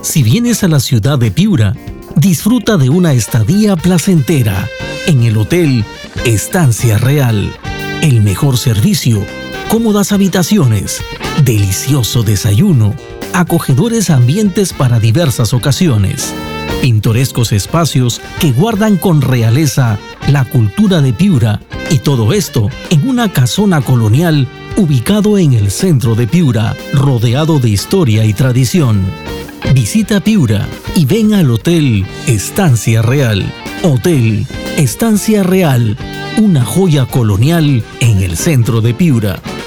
Si vienes a la ciudad de Piura, disfruta de una estadía placentera en el Hotel Estancia Real. El mejor servicio, cómodas habitaciones, delicioso desayuno, acogedores ambientes para diversas ocasiones, pintorescos espacios que guardan con realeza la cultura de Piura, y todo esto en una casona colonial ubicado en el centro de Piura, rodeado de historia y tradición. Visita Piura y ven al Hotel Estancia Real. Hotel Estancia Real, una joya colonial en el centro de Piura.